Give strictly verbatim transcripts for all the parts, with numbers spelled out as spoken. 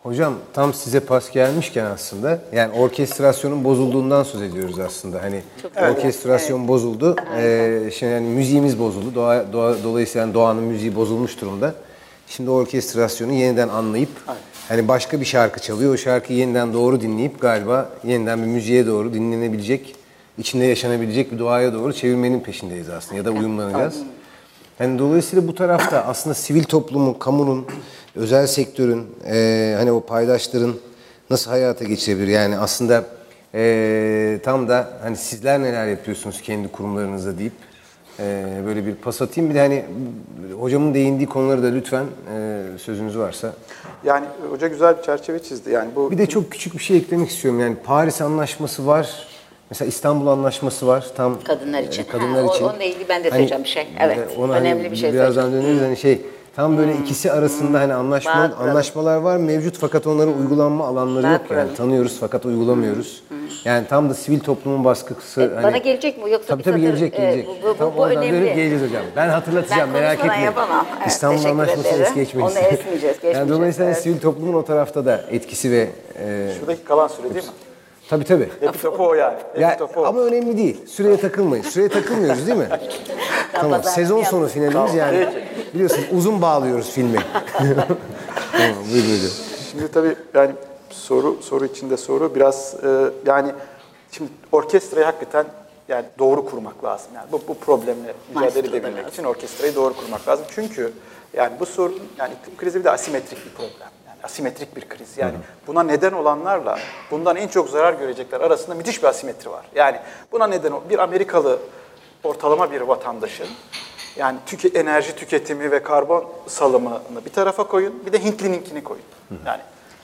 Hocam tam size pas gelmişken aslında yani orkestrasyonun bozulduğundan söz ediyoruz aslında. Hani evet, orkestrasyon evet. bozuldu. Ee, şimdi yani müziğimiz bozuldu. Doğa, doğa, dolayısıyla yani doğanın müziği bozulmuş durumda. Şimdi orkestrasyonu yeniden anlayıp evet. hani başka bir şarkı çalıyor. O şarkıyı yeniden doğru dinleyip galiba yeniden bir müziğe doğru dinlenebilecek, içinde yaşanabilecek bir doğaya doğru çevirmenin peşindeyiz aslında ya da uyumlanacağız. Yani dolayısıyla bu tarafta aslında sivil toplumun, kamunun, özel sektörün, e, hani o paydaşların nasıl hayata geçirebilir? Yani aslında e, tam da hani sizler neler yapıyorsunuz kendi kurumlarınızda deyip e, böyle bir pas atayım. Bir de hani hocamın değindiği konuları da lütfen e, sözünüz varsa. Yani hoca güzel bir çerçeve çizdi. Yani bu. Bir de çok küçük bir şey eklemek istiyorum. Yani Paris Anlaşması var. Mesela İstanbul Anlaşması var. Tam kadınlar için. Kadınlar ha, için. Onunla ilgili ben de söyleyeceğim hani, bir şey. Evet. Ona önemli hani bir şey. Birazdan döneriz hani şey. Tam böyle hmm. ikisi arasında hmm. hani anlaşma, anlaşmalar var mevcut fakat onların hmm. uygulanma alanları yok yani. Tanıyoruz fakat uygulamıyoruz. Hmm. Yani tam da sivil toplumun baskısı. E, hani, bana gelecek mi yoksa tabii tabii gelecek gelecek. E, bu, bu, tam bu oradan önemli. dönüp geleceğiz hocam. Ben hatırlatacağım ben merak etmeyin. Yapamam. Evet, İstanbul Anlaşması'nı es geçmeyiz. Onu esmeyeceğiz. Yani dolayısıyla evet. sivil toplumun o tarafta da etkisi ve... E, Şuradaki kalan süre değil mi? Tabii tabii. Epitopu o yani. Ya, ama önemli değil. Süreye takılmayın. Süreye takılmıyoruz değil mi? Tamam. Sezon sonu finalimiz tamam. yani. Biliyorsunuz uzun bağlıyoruz filmi. Tamam, buyurun hocam. Şimdi tabii yani soru soru içinde soru biraz e, yani şimdi orkestrayı hakikaten yani doğru kurmak lazım. Yani bu, bu problemle mücadele edebilmek için orkestrayı doğru kurmak lazım. Çünkü yani bu sorun yani iklim krizi bir de asimetrik bir problem. Asimetrik bir kriz. Yani buna neden olanlarla bundan en çok zarar görecekler arasında müthiş bir asimetri var. Yani buna neden bir Amerikalı ortalama bir vatandaşın yani tüke, enerji tüketimi ve karbon salımını bir tarafa koyun, bir de Hintlininkini koyun. Yani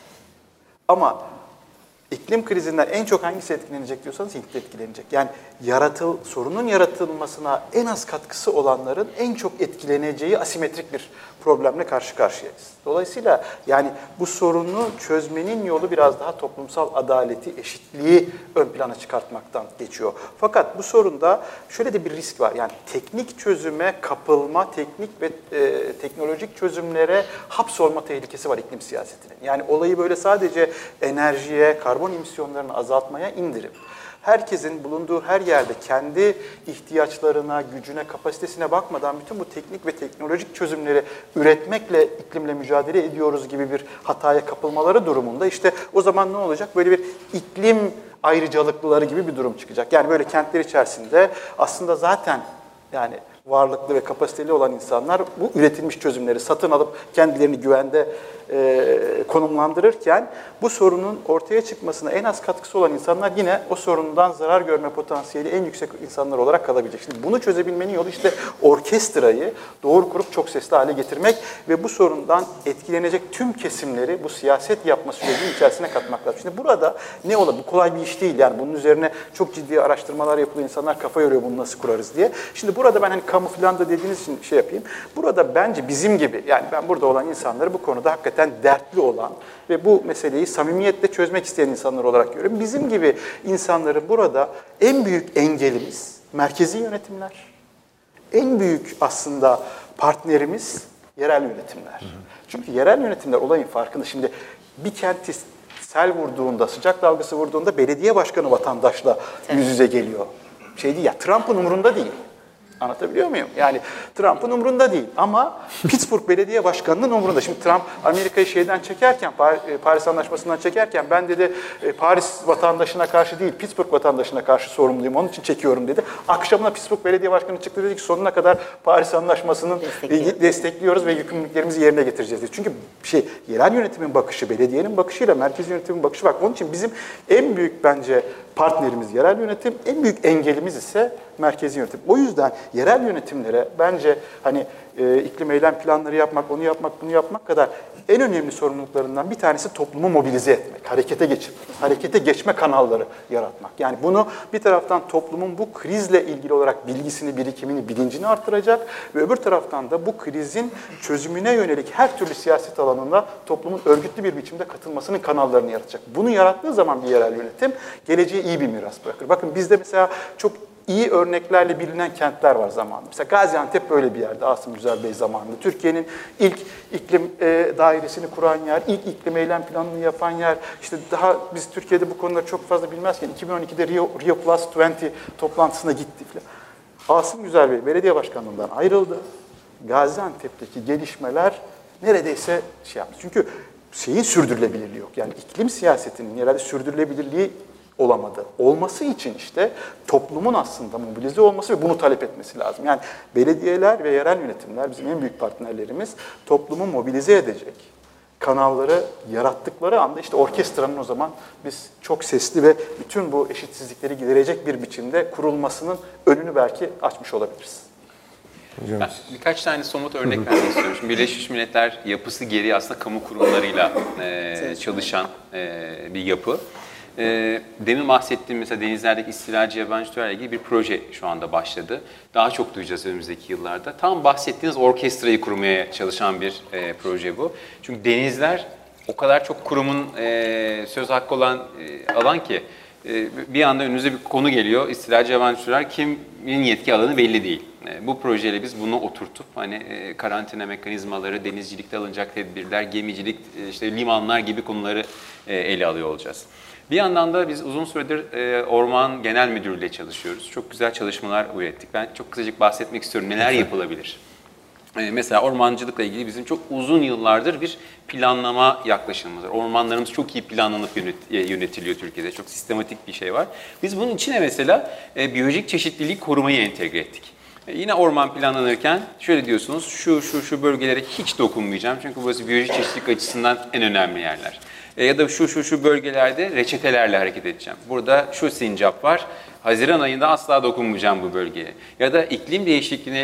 ama iklim krizinden en çok hangisi etkilenecek diyorsanız Hintli etkilenecek. Yani yaratıl, sorunun yaratılmasına en az katkısı olanların en çok etkileneceği asimetrik bir problemle karşı karşıyayız. Dolayısıyla yani bu sorunu çözmenin yolu biraz daha toplumsal adaleti, eşitliği ön plana çıkartmaktan geçiyor. Fakat bu sorunda şöyle de bir risk var. Yani teknik çözüme kapılma, teknik ve e, teknolojik çözümlere hapsolma tehlikesi var iklim siyasetinin. Yani olayı böyle sadece enerjiye, karbon emisyonlarını azaltmaya indirip herkesin bulunduğu her yerde kendi ihtiyaçlarına, gücüne, kapasitesine bakmadan bütün bu teknik ve teknolojik çözümleri üretmekle iklimle mücadele ediyoruz gibi bir hataya kapılmaları durumunda işte o zaman ne olacak? Böyle bir iklim ayrıcalıklıları gibi bir durum çıkacak. Yani böyle kentler içerisinde aslında zaten yani varlıklı ve kapasiteli olan insanlar bu üretilmiş çözümleri satın alıp kendilerini güvende e, konumlandırırken bu sorunun ortaya çıkmasına en az katkısı olan insanlar yine o sorundan zarar görme potansiyeli en yüksek insanlar olarak kalabilecek. Şimdi bunu çözebilmenin yolu işte orkestrayı doğru kurup çok sesli hale getirmek ve bu sorundan etkilenecek tüm kesimleri bu siyaset yapma sürecinin içerisine katmak lazım. Şimdi burada ne olur? Bu kolay bir iş değil. Yani bunun üzerine çok ciddi araştırmalar yapılıyor. İnsanlar kafa yoruyor bunu nasıl kurarız diye. Şimdi burada ben hani kamu filan da dediğiniz için şey yapayım. Burada bence bizim gibi yani ben burada olan insanları bu konuda hakikaten dertli olan ve bu meseleyi samimiyetle çözmek isteyen insanlar olarak görüyorum. Bizim gibi insanların burada en büyük engelimiz merkezi yönetimler. En büyük aslında partnerimiz yerel yönetimler. Çünkü yerel yönetimler olayın farkında. Şimdi bir kenti sel vurduğunda, sıcak dalgası vurduğunda belediye başkanı vatandaşla yüz yüze geliyor. Şey değil ya, Trump'ın umurunda değil. Anlatabiliyor muyum? Yani Trump'ın umurunda değil ama Pittsburgh Belediye Başkanı'nın umurunda. Şimdi Trump Amerika'yı şeyden çekerken, Paris Anlaşması'ndan çekerken ben dedi Paris vatandaşına karşı değil, Pittsburgh vatandaşına karşı sorumluyum, onun için çekiyorum dedi. Akşamına Pittsburgh Belediye Başkanı çıktı dedi ki sonuna kadar Paris Anlaşması'nı destekliyoruz, destekliyoruz ve yükümlülüklerimizi yerine getireceğiz dedi. Çünkü şey, yerel yönetimin bakışı, belediyenin bakışıyla merkez yönetimin bakışı var. Onun için bizim en büyük bence partnerimiz yerel yönetim, en büyük engelimiz ise merkezi yönetim. O yüzden yerel yönetimlere bence hani e, iklim eylem planları yapmak, onu yapmak, bunu yapmak kadar en önemli sorumluluklarından bir tanesi toplumu mobilize etmek, harekete geçirmek, harekete geçme kanalları yaratmak. Yani bunu bir taraftan toplumun bu krizle ilgili olarak bilgisini, birikimini, bilincini artıracak ve öbür taraftan da bu krizin çözümüne yönelik her türlü siyaset alanında toplumun örgütlü bir biçimde katılmasının kanallarını yaratacak. Bunu yarattığı zaman bir yerel yönetim geleceğe iyi bir miras bırakır. Bakın bizde mesela çok iyi örneklerle bilinen kentler var zamanında. Mesela Gaziantep böyle bir yerde Asım Güzel Bey zamanında. Türkiye'nin ilk iklim e, dairesini kuran yer, ilk iklim eylem planını yapan yer. İşte daha biz Türkiye'de bu konuları çok fazla bilmezken iki bin on ikide Rio, Rio Plus yirmi toplantısına gitti falan. Asım Güzel Bey belediye başkanlığından ayrıldı. Gaziantep'teki gelişmeler neredeyse şey yaptı. Çünkü şeyin sürdürülebilirliği yok. Yani iklim siyasetinin yerelde sürdürülebilirliği olamadı. Olması için işte toplumun aslında mobilize olması ve bunu talep etmesi lazım. Yani belediyeler ve yerel yönetimler bizim en büyük partnerlerimiz toplumu mobilize edecek kanalları yarattıkları anda işte orkestranın o zaman biz çok sesli ve bütün bu eşitsizlikleri giderecek bir biçimde kurulmasının önünü belki açmış olabiliriz. Ben birkaç tane somut örnek vermek istiyorum. Şimdi Birleşmiş Milletler yapısı gereği aslında kamu kurumlarıyla e, çalışan e, bir yapı. E, demin bahsettiğim mesela denizlerdeki istilacı yabancı türlerle ilgili bir proje şu anda başladı. Daha çok duyacağız önümüzdeki yıllarda. Tam bahsettiğiniz orkestrayı kurmaya çalışan bir e, proje bu. Çünkü denizler o kadar çok kurumun e, söz hakkı olan e, alan ki e, bir anda önünüze bir konu geliyor. İstilacı yabancı türler kimin yetki alanı belli değil. Bu projeyle biz bunu oturtup hani karantina mekanizmaları, denizcilikte alınacak tedbirler, gemicilik, işte limanlar gibi konuları ele alıyor olacağız. Bir yandan da biz uzun süredir Orman Genel Müdürlüğü ile çalışıyoruz. Çok güzel çalışmalar ürettik. Ben çok kısacık bahsetmek istiyorum. Neler yapılabilir? Mesela ormancılıkla ilgili bizim çok uzun yıllardır bir planlama yaklaşımımız var. Ormanlarımız çok iyi planlanıp yönetiliyor Türkiye'de. Çok sistematik bir şey var. Biz bunun içine mesela biyolojik çeşitliliği korumayı entegre ettik. Yine orman planlanırken şöyle diyorsunuz, şu şu şu bölgelere hiç dokunmayacağım çünkü burası biyolojik çeşitlilik açısından en önemli yerler. E, ya da şu şu şu bölgelerde reçetelerle hareket edeceğim. Burada şu sincap var, Haziran ayında asla dokunmayacağım bu bölgeye. Ya da iklim değişikliğine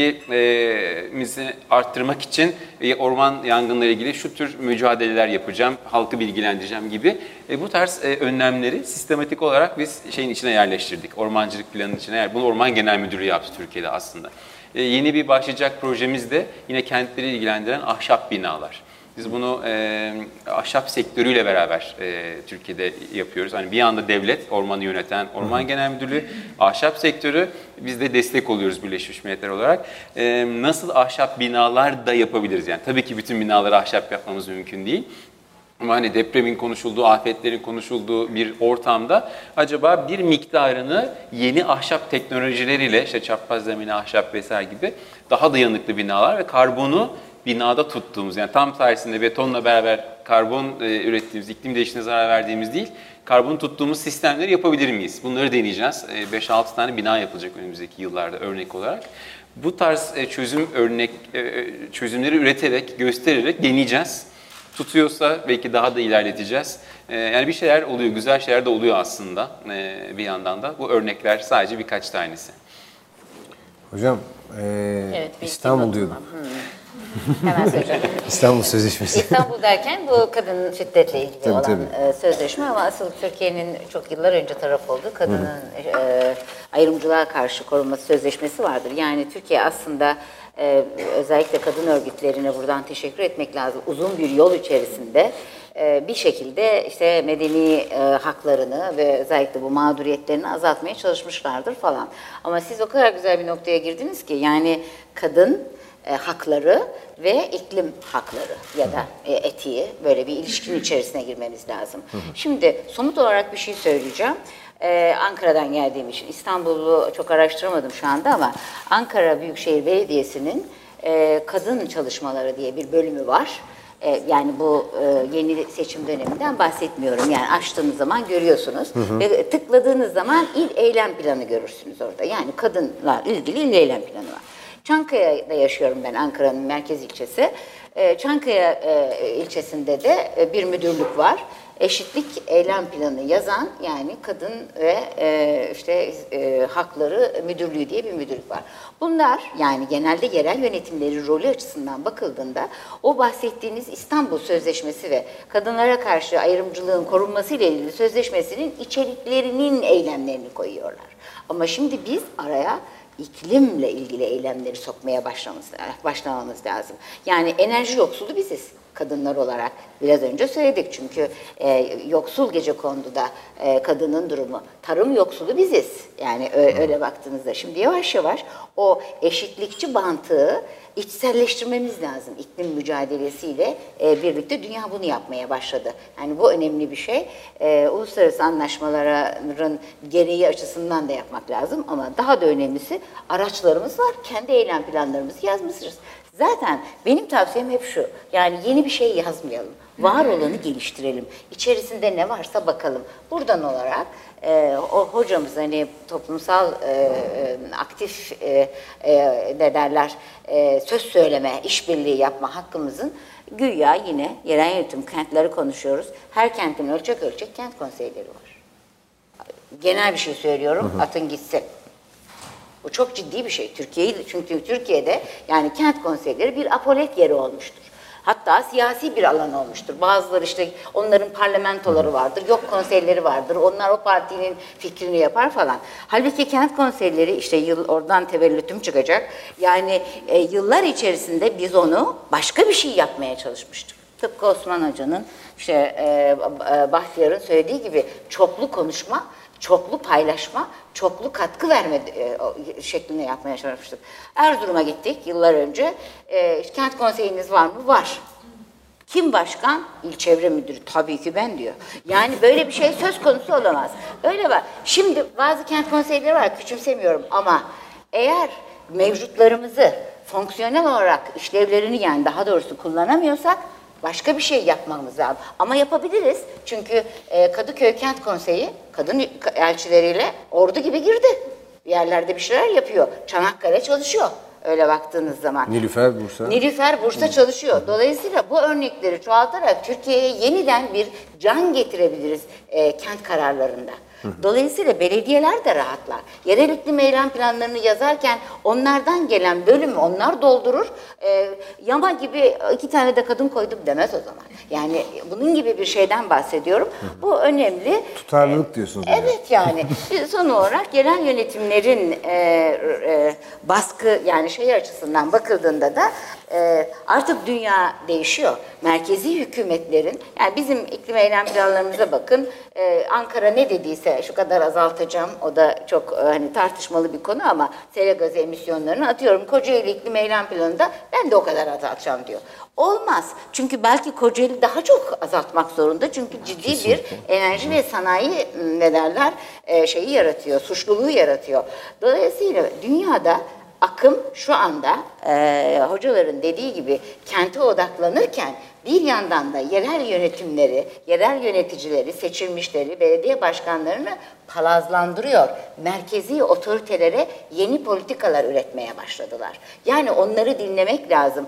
etkimizi e, arttırmak için e, orman yangınları ilgili şu tür mücadeleler yapacağım, halkı bilgilendireceğim gibi. E, bu tarz e, önlemleri sistematik olarak biz şeyin içine yerleştirdik. Ormancılık planının içine. Bunu Orman Genel Müdürlüğü yaptı Türkiye'de aslında. E, yeni bir başlayacak projemiz de yine kentleri ilgilendiren ahşap binalar. Biz bunu e, ahşap sektörüyle beraber e, Türkiye'de yapıyoruz. Hani bir yanda devlet, ormanı yöneten Orman Genel Müdürlüğü, ahşap sektörü, biz de destek oluyoruz Birleşmiş Milletler olarak. E, nasıl ahşap binalar da yapabiliriz? Yani tabii ki bütün binaları ahşap yapmamız mümkün değil. Ama hani depremin konuşulduğu, afetlerin konuşulduğu bir ortamda acaba bir miktarını yeni ahşap teknolojileriyle, işte çapraz zemine ahşap vesaire gibi daha dayanıklı binalar ve karbonu binada tuttuğumuz, yani tam sayesinde betonla beraber karbon e, ürettiğimiz, iklim değişikliğine zarar verdiğimiz değil, karbon tuttuğumuz sistemleri yapabilir miyiz? Bunları deneyeceğiz. E, beş altı tane bina yapılacak önümüzdeki yıllarda örnek olarak. Bu tarz e, çözüm örnek e, çözümleri üreterek, göstererek deneyeceğiz. Tutuyorsa belki daha da ilerleteceğiz. E, yani bir şeyler oluyor, güzel şeyler de oluyor aslında e, bir yandan da. Bu örnekler sadece birkaç tanesi. Hocam, e, Evet, İstanbul diyordum. Hemen söyleyeceğim. İstanbul Sözleşmesi. İstanbul derken bu kadın şiddetle ilgili Tabii, olan tabii. e, sözleşme ama asıl Türkiye'nin çok yıllar önce taraf olduğu kadının e, ayrımcılığa karşı korunması sözleşmesi vardır. Yani Türkiye aslında e, özellikle kadın örgütlerine buradan teşekkür etmek lazım. Uzun bir yol içerisinde e, bir şekilde işte medeni e, haklarını ve özellikle bu mağduriyetlerini azaltmaya çalışmışlardır falan. Ama siz o kadar güzel bir noktaya girdiniz ki yani kadın E, hakları ve iklim hakları ya da e, etiği böyle bir ilişkinin içerisine girmemiz lazım. Şimdi somut olarak bir şey söyleyeceğim. Ee, Ankara'dan geldiğim için İstanbul'u çok araştıramadım şu anda ama Ankara Büyükşehir Belediyesi'nin e, kadın çalışmaları diye bir bölümü var. E, yani bu e, yeni seçim döneminden bahsetmiyorum. Yani açtığınız zaman görüyorsunuz hı hı. ve tıkladığınız zaman il eylem planı görürsünüz orada. Yani kadınla ilgili il eylem planı var. Çankaya'da yaşıyorum ben, Ankara'nın merkez ilçesi. Çankaya ilçesinde de bir müdürlük var. Eşitlik eylem planı yazan, yani kadın ve işte hakları müdürlüğü diye bir müdürlük var. Bunlar yani genelde yerel yönetimleri rolü açısından bakıldığında o bahsettiğiniz İstanbul Sözleşmesi ve kadınlara karşı ayrımcılığın korunması ile ilgili sözleşmesinin içeriklerinin eylemlerini koyuyorlar. Ama şimdi biz araya iklimle ilgili eylemleri sokmaya başlamamız, başlamamız lazım. Yani enerji yoksulu biziz. kadınlar olarak. Biraz önce söyledik çünkü e, yoksul Gecekondu'da e, kadının durumu. Tarım yoksulu biziz. Yani öyle, öyle baktığınızda. Şimdi yavaş yavaş o eşitlikçi mantığı içselleştirmemiz lazım. İklim mücadelesiyle e, birlikte dünya bunu yapmaya başladı. Yani bu önemli bir şey. E, uluslararası anlaşmaların gereği açısından da yapmak lazım ama daha da önemlisi araçlarımız var. Kendi eylem planlarımızı yazmışız. Zaten benim tavsiyem hep şu. Yani yeni bir şey yazmayalım. Var olanı geliştirelim. İçerisinde ne varsa bakalım. Buradan olarak e, o hocamız hani toplumsal e, aktif e, e, ne derler e, söz söyleme, işbirliği yapma hakkımızın güya yine yerel yönetim kentleri konuşuyoruz. Her kentin ölçek ölçek kent konseyleri var. Genel bir şey söylüyorum. Hı hı. Atın gitsin. Bu çok ciddi bir şey. Türkiye'yi çünkü Türkiye'de yani kent konseyleri bir apolet yeri olmuştur. Hatta siyasi bir alan olmuştur. Bazıları işte onların parlamentoları vardır, yok konseyleri vardır. Onlar o partinin fikrini yapar falan. Halbuki kent konseyleri işte yıl oradan tevellütüm çıkacak. Yani e, yıllar içerisinde biz onu başka bir şey yapmaya çalışmıştık. Tıpkı Osman Hoca'nın işte e, Bahtiyar'ın söylediği gibi çoklu konuşma, çoklu paylaşma, çoklu katkı verme e, şeklinde yapmaya çalışmıştık. Erzurum'a gittik yıllar önce. E, kent konseyiniz var mı? Var. Kim başkan? İl çevre müdürü. Tabii ki ben diyor. Yani böyle bir şey söz konusu olamaz. Öyle var. Şimdi bazı kent konseyleri var, küçümsemiyorum ama eğer mevcutlarımızı fonksiyonel olarak işlevlerini yani daha doğrusu kullanamıyorsak başka bir şey yapmamız lazım. Ama yapabiliriz. Çünkü e, Kadıköy Kent Konseyi kadın elçileriyle ordu gibi girdi. Bir yerlerde bir şeyler yapıyor. Çanakkale çalışıyor. Öyle baktığınız zaman. Nilüfer Bursa. Nilüfer Bursa çalışıyor. Dolayısıyla bu örnekleri çoğaltarak Türkiye'ye yeniden bir can getirebiliriz e, kent kararlarında. Dolayısıyla belediyeler de rahatlar. Yerel iklim eylem planlarını yazarken onlardan gelen bölümü onlar doldurur. E, yama gibi iki tane de kadın koydum demez o zaman. Yani bunun gibi bir şeyden bahsediyorum. Bu önemli. Tutarlılık diyorsunuz. Evet yani. Son olarak yerel yönetimlerin e, e, baskı yani şey açısından bakıldığında da e, artık dünya değişiyor. Merkezi hükümetlerin yani bizim iklim eylem planlarımıza bakın. E, Ankara ne dediyse şu kadar azaltacağım. O da çok e, hani tartışmalı bir konu ama sera gazı emisyonlarını atıyorum. Kocaeli iklim eylem planında ben de o kadar azaltacağım diyor. Olmaz. Çünkü belki Kocaeli daha çok azaltmak zorunda. Çünkü ciddi Kesinlikle. bir enerji ve sanayi ne derler e, şeyi yaratıyor, suçluluğu yaratıyor. Dolayısıyla dünyada akım şu anda e, hocaların dediği gibi kente odaklanırken bir yandan da yerel yönetimleri, yerel yöneticileri, seçilmişleri, belediye başkanlarını palazlandırıyor. Merkezi otoritelere yeni politikalar üretmeye başladılar. Yani onları dinlemek lazım.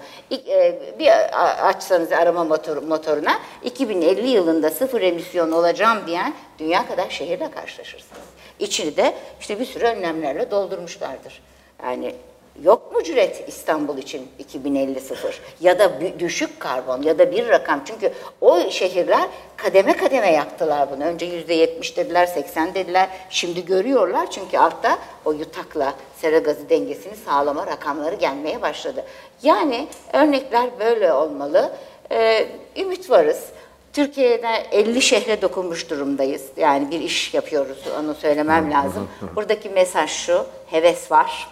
Bir açsanız arama motor, motoruna iki bin elli yılında sıfır emisyon olacağım diyen dünya kadar şehirle karşılaşırsınız. İçini de işte bir sürü önlemlerle doldurmuşlardır. Yani yok mu cüret İstanbul için iki bin elli sıfır ya da düşük karbon ya da bir rakam çünkü o şehirler kademe kademe yaptılar bunu. Önce yüzde yetmiş dediler, seksen dediler. Şimdi görüyorlar çünkü altta o yutakla sera gazı dengesini sağlama rakamları gelmeye başladı. Yani örnekler böyle olmalı. Ee, ümit varız. Türkiye'de elli şehre dokunmuş durumdayız. Yani bir iş yapıyoruz, onu söylemem lazım. Buradaki mesaj şu, heves var.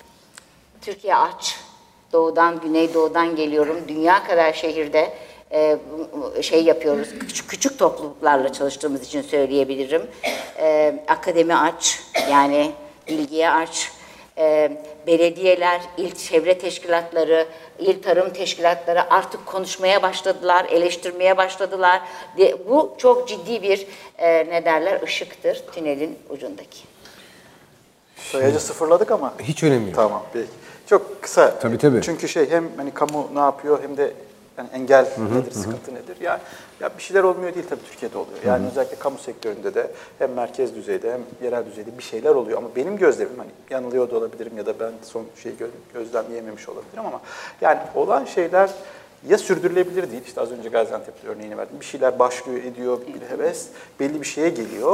Türkiye aç. Doğudan, güneydoğudan geliyorum. Dünya kadar şehirde e, şey yapıyoruz. Küçük, küçük topluluklarla çalıştığımız için söyleyebilirim. E, akademi aç. Yani bilgiye aç. E, belediyeler, il çevre teşkilatları, il tarım teşkilatları artık konuşmaya başladılar, eleştirmeye başladılar. De, bu çok ciddi bir e, ne derler ışıktır tünelin ucundaki. Sayacı sıfırladık ama. Hiç önemli yok. Tamam peki. Çok kısa. Tabii tabii. Çünkü şey hem hani kamu ne yapıyor hem de yani engel hı hı, nedir, hı. sıkıntı nedir? Yani ya bir şeyler olmuyor değil tabii Türkiye'de oluyor. Yani hı hı. özellikle kamu sektöründe de hem merkez düzeyde hem yerel düzeyde bir şeyler oluyor ama benim gözlemim hani yanılıyor da olabilirim ya da ben son şeyi gözlemleyememiş olabilirim ama yani olan şeyler ya sürdürülebilir değil. İşte az önce Gaziantep örneğini verdim. Bir şeyler başlıyor, ediyor, bir heves belli bir şeye geliyor.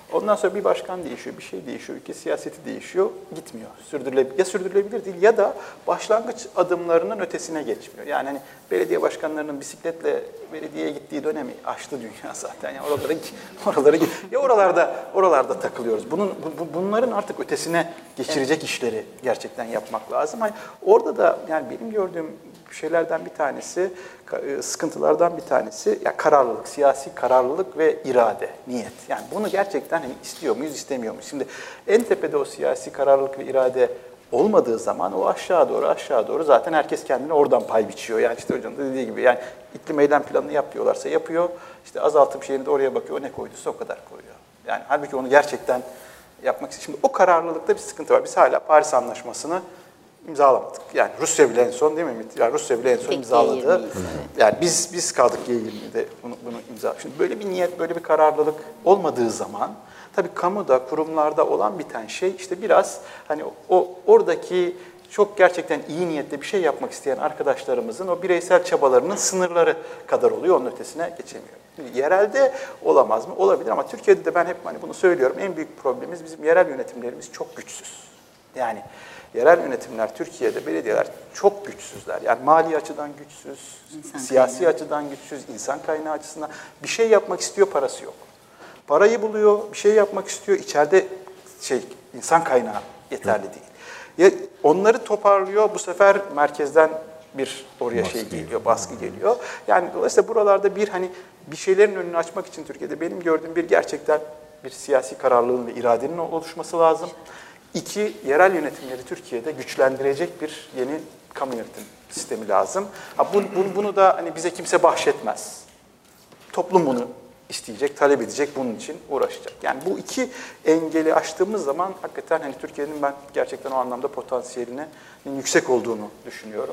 Ondan sonra bir başkan değişiyor, bir şey değişiyor, ülke siyaseti değişiyor, gitmiyor. Sürdürülebilir, ya sürdürülebilir değil ya da başlangıç adımlarının ötesine geçmiyor. Yani hani belediye başkanlarının bisikletle belediyeye gittiği dönemi aştı dünya zaten. Yani oralara oralara ya oralarda oralarda takılıyoruz. Bunun bu, bunların artık ötesine geçirecek işleri gerçekten yapmak lazım. Hani orada da yani benim gördüğüm şeylerden bir tanesi, sıkıntılardan bir tanesi ya kararlılık, siyasi kararlılık ve irade, niyet. Yani bunu gerçekten hani istiyor muyuz, istemiyor muyuz? Şimdi en tepede o siyasi kararlılık ve irade olmadığı zaman o aşağı doğru aşağı doğru zaten herkes kendine oradan pay biçiyor. Yani işte hocanın da dediği gibi yani iklim eylem planını yap diyorlarsa yapıyor. İşte azaltım şeyini de oraya bakıyor. O ne koyduysa o kadar koyuyor. Yani halbuki onu gerçekten yapmak için. Şimdi o kararlılıkta bir sıkıntı var. Biz hala Paris Anlaşması'nı imzalamadık. Yani Rusya bile en son değil mi? Yani Rusya bile en son imzaladı. Yani biz biz kaldık G yirmide bunu, bunu imza. Şimdi böyle bir niyet, böyle bir kararlılık olmadığı zaman tabii kamuda, kurumlarda olan biten şey işte biraz hani o oradaki çok gerçekten iyi niyetle bir şey yapmak isteyen arkadaşlarımızın o bireysel çabalarının sınırları kadar oluyor. Onun ötesine geçemiyor. Şimdi yerelde olamaz mı? Olabilir ama Türkiye'de de ben hep hani bunu söylüyorum. En büyük problemimiz bizim yerel yönetimlerimiz çok güçsüz. Yani yerel yönetimler Türkiye'de, belediyeler çok güçsüzler. Yani mali açıdan güçsüz, insan siyasi kaynağı. açıdan güçsüz, insan kaynağı açısından bir şey yapmak istiyor, parası yok. Parayı buluyor, bir şey yapmak istiyor, içeride şey insan kaynağı yeterli değil. Ya onları toparlıyor, bu sefer merkezden bir oraya baskı şey geliyor, baskı geliyor. Yani dolayısıyla buralarda bir hani bir şeylerin önünü açmak için Türkiye'de benim gördüğüm bir gerçekten bir siyasi kararlılığın ve iradenin oluşması lazım. İki, yerel yönetimleri Türkiye'de güçlendirecek bir yeni kamu yönetim sistemi lazım. Ha, bu, bunu, bunu da hani bize kimse bahşetmez. Toplum bunu isteyecek, talep edecek, bunun için uğraşacak. Yani bu iki engeli aştığımız zaman hakikaten hani Türkiye'nin ben gerçekten o anlamda potansiyelinin yüksek olduğunu düşünüyorum.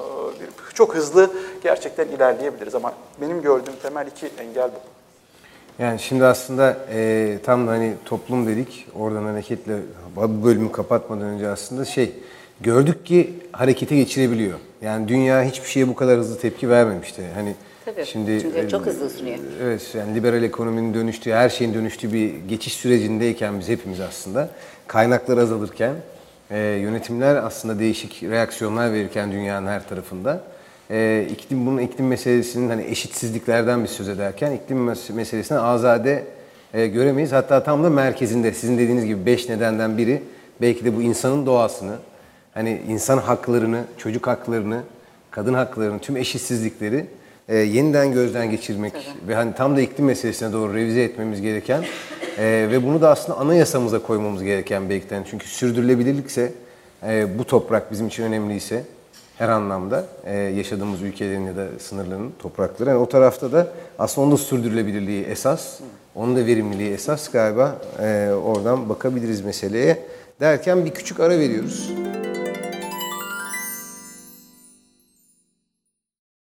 Ee, çok hızlı gerçekten ilerleyebiliriz ama benim gördüğüm temel iki engel bu. Yani şimdi aslında e, tam da hani toplum dedik, oradan hareketle bu bölümü kapatmadan önce aslında şey gördük ki harekete geçirebiliyor. Yani dünya hiçbir şeye bu kadar hızlı tepki vermemişti. Hani Tabii, şimdi çünkü çok hızlı ısınıyor. Evet, yani liberal ekonominin dönüştüğü, her şeyin dönüştüğü bir geçiş sürecindeyken biz hepimiz aslında kaynaklar azalırken, e, yönetimler aslında değişik reaksiyonlar verirken dünyanın her tarafında e, iklim bunun iklim meselesinin hani eşitsizliklerden bir söz ederken iklim meselesine azade e, göremeyiz. Hatta tam da merkezinde sizin dediğiniz gibi beş nedenden biri belki de bu insanın doğasını, hani insan haklarını, çocuk haklarını, kadın haklarını, tüm eşitsizlikleri e, yeniden gözden geçirmek Tabii. ve hani tam da iklim meselesine doğru revize etmemiz gereken e, ve bunu da aslında anayasamıza koymamız gereken belki de. Çünkü sürdürülebilirlikse e, bu toprak bizim için önemliyse her anlamda e, yaşadığımız ülkelerin ya da sınırların, toprakları. Yani o tarafta da aslında onun da sürdürülebilirliği esas, onun da verimliliği esas galiba e, oradan bakabiliriz meseleye derken bir küçük ara veriyoruz.